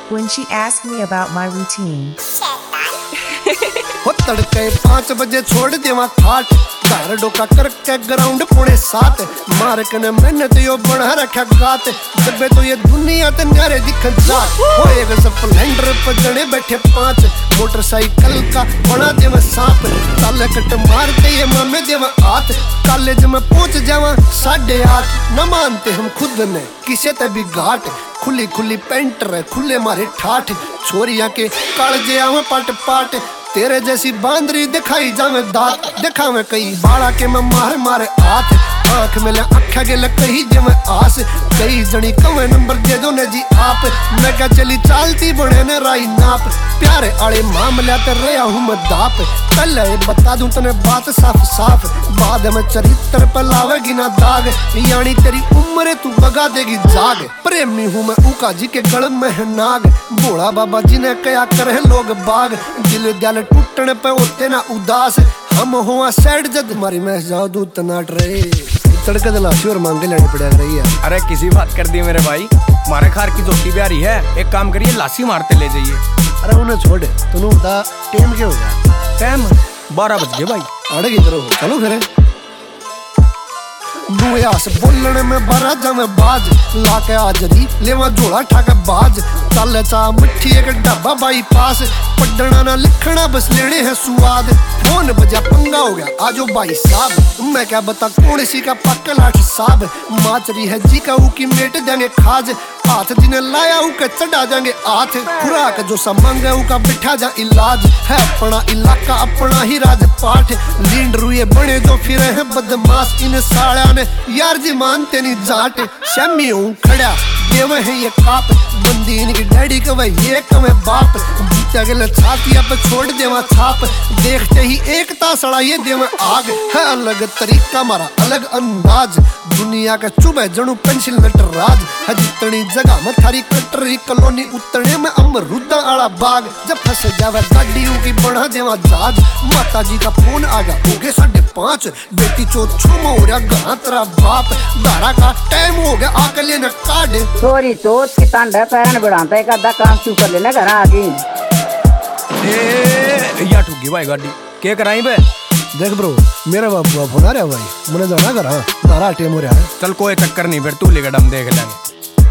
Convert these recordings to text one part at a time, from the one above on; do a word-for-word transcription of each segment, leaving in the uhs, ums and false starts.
when she asked me about my routine. हो तड़के पाँच बजे छोड़ देवा खाट, घर डोका करके ग्राउंड पुणे सात, मार कने मेहनत यो बना रखा गात, जबे तो ये दुनिया ते न्यारे दिखन जात। हो एक स्प्लेंडर पर जने बैठे पांच, मोटरसाइकिल का बना देवा सांप, चाल कट मारते ये मामे देवा हाथ, कॉलेज में पहुंच जावा साढ़े आठ, न मानते हम खुद ने किसे ते भी घाट, खुली खुली पेंट रे खुले मारे ठाठ, छोरिया के कालजे आवे पाट पाट, तेरे जैसी बांदरी दिखाई जावे दांत, दिखावे कई बाड़ा के मैं मार मारे हाथ, आंख में ले अखा के लग कही जे मैं आस, कई जनी कवे नंबर दे दो ने जी आप, मैं क्या चली चालती बड़े ने राई नाप, प्यारे आले मामले ते रहा हूँ मैं दाप, पहले बता दूं तने बात साफ साफ, बाद में चरित्र पर लावेगी ना दाग, यानी तेरी उम्र तू बगा देगी जाग, प्रेमी हूँ मैं उका जी के गल में है नाग, बूढ़ा बाबा जी ने कया करे लोग बाग, दिल दिल टूटने पे होते ना उदास, हम हुआ सैड जद मारी मैं जाओ दूध तनाट रहे, तड़के दलासी और मांगे लेने पड़ा रही है। अरे किसी बात कर दी मेरे भाई, मारे खार की जोटी प्यारी है, एक काम करिए लासी मारते ले जाइए। अरे उन्हें छोड़, तूने बता टाइम क्या हो गया? टाइम बारह बज गए भाई। अड़े की तरह चलो फिर बुयास बोलने में बरा जमे बाज, लाके आजरी लेवा जोड़ा ठाके बाज, चल चा मिठी एक डब्बा बाई पास, पढ़ना ना लिखना बस लेने हैं सुआद, फोन बजा पंगा हो गया आजो भाई साहब, मैं क्या बता कौन सी का पक्का लाठ साहब, माचरी है जी का ऊ की मेट देंगे खाज, हाथ जिन्हें लाया ऊ के चढ़ा देंगे हाथ, खुराक जो समंग है ऊ का बिठा जा इलाज, है अपना इलाका अपना ही राजपाठ, लींड रुए बने जो फिर है बदमाश, इन साड़ा ने यार जी मानते नहीं जाट, शमी हूँ खड़ा देवे है ये काप, बंदी इनकी डैडी कवे ये कवे बाप, जीते गले छाती पे छोड़ देवा छाप, देखते ही एकता सड़ा ये देवे आग, है अलग तरीका मारा अलग अंदाज, दुनिया का चुबे जणु पेंसिल नटराज, है जितनी जगह में थारी कटरी कॉलोनी उतने में अमरूदा आड़ा बाग, जब फंस जावे गाड़ी की बढ़ा देवा जहाज, माता जी का फोन आ गया हो गए साढ़े पाँच, बेटी चो छुमा हो रहा गहा तेरा बाप, दारा का टाइम हो गया आकर लेना कार्ड, छोरी चोट की टांडा पैरन बढ़ाता है का काम क्यों कर लेना घर आ गई। ए या ठुकी भाई गाड़ी के कराई बे? देख ब्रो मेरा बाबू फोन आ रहा भाई, मुझे जाना घर दारा टाइम हो रहा है, चल कोई चक्कर नहीं फिर तू लेकर हम देख लेंगे।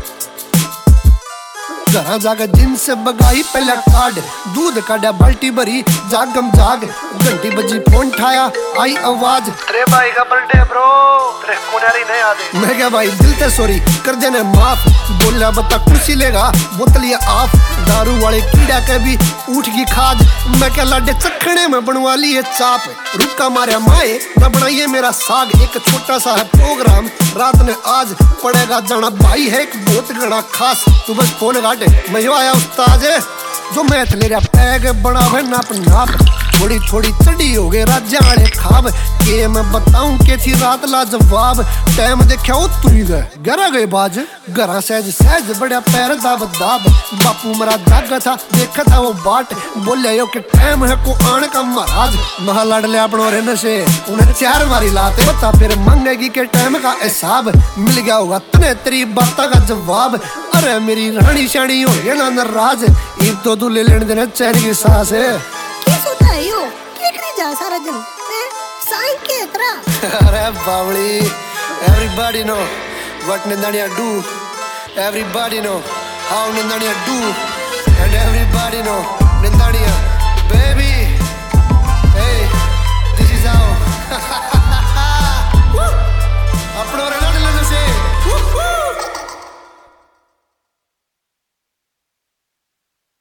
जरा जागा जिन से बगाई पहले कार्ड, दूध काटा बाल्टी भरी जागम जाग, घंटी बजी फोन ठाया आई आवाज, अरे भाई का बर्थडे ब्रो, तेरे कोनारी नहीं आदे, मैं क्या भाई दिल ते सॉरी कर देने माफ, बोला बता कुर्सी लेगा बोतलिया आफ, दारू वाले कीड़ा के भी उठ की खाज, मैं क्या लाडे चखने में बनवा लिए चाप, रुका मारे माए न बनाइए मेरा साग, एक छोटा सा है प्रोग्राम रात ने आज पड़ेगा जाना भाई है एक बहुत घना खास, तू बस फोन काट मैं यो आया उस्ताद जो मैथ ले रहा पैग बना है नाप नाप, थोड़ी थोड़ी चढ़ी हो गए राजा वाले खाब, के मैं बताऊं के थी रात ला जवाब, टाइम देखा ओ तू ही गए घर गए बाज, घरा सहज सहज बड़ा पैर दाब दाब, बापू मेरा जागा था देखा था वो बाट, बोले यो के टाइम है को आने का महाराज, महा लड़ ले अपनों रे नशे उन्हें चार मारी लाते, बता फिर मंगेगी के टाइम का हिसाब, मिल गया होगा तने तेरी बात का जवाब, अरे मेरी रानी शानी हो गया ना नाराज, ईद तो तू ले लेने देना चैन की सांस है, यो केकड़ी जा सारा दिन साइन के तरह, अरे बावली everybody know what Nandaniya do, everybody know how Nandaniya do, and everybody know Nandaniya baby